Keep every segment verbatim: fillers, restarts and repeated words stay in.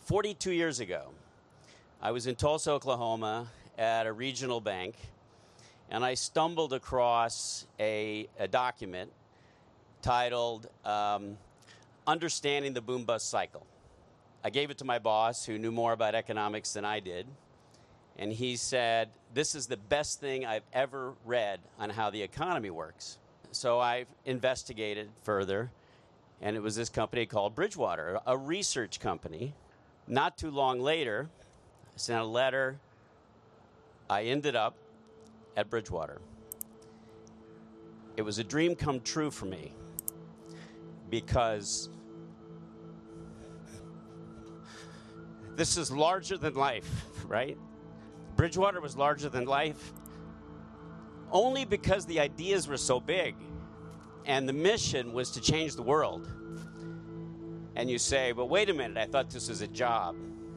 forty-two years ago, I was in Tulsa, Oklahoma at a regional bank, and I stumbled across a, a document titled um, Understanding the Boom Bust Cycle. I gave it to my boss, who knew more about economics than I did, and he said, this is the best thing I've ever read on how the economy works. So I investigated further, and it was this company called Bridgewater, a research company. Not too long later, I sent a letter. I ended up at Bridgewater. It was a dream come true for me because this is larger than life, right? Bridgewater was larger than life only because the ideas were so big and the mission was to change the world. And you say, but wait a minute, I thought this was a job.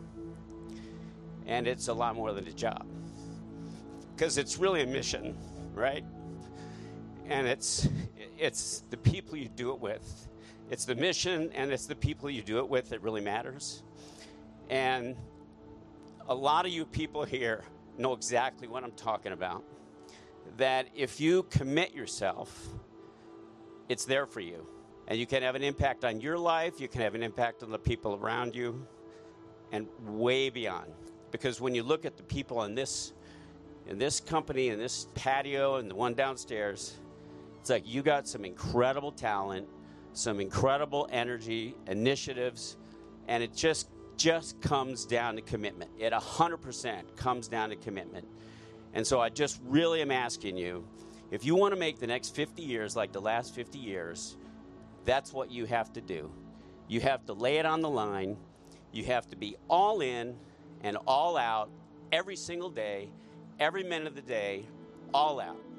And it's a lot more than a job. Because it's really a mission, right? And it's it's the people you do it with. It's the mission and it's the people you do it with that really matters. And a lot of you people here know exactly what I'm talking about. That if you commit yourself, it's there for you. And you can have an impact on your life, you can have an impact on the people around you, and way beyond. Because when you look at the people in this, in this company, in this patio, and the one downstairs, it's like you got some incredible talent, some incredible energy, initiatives, and it just, just comes down to commitment. It one hundred percent comes down to commitment. And so I just really am asking you, if you want to make the next fifty years like the last fifty years, that's what you have to do. You have to lay it on the line. You have to be all in and all out every single day, every minute of the day, all out.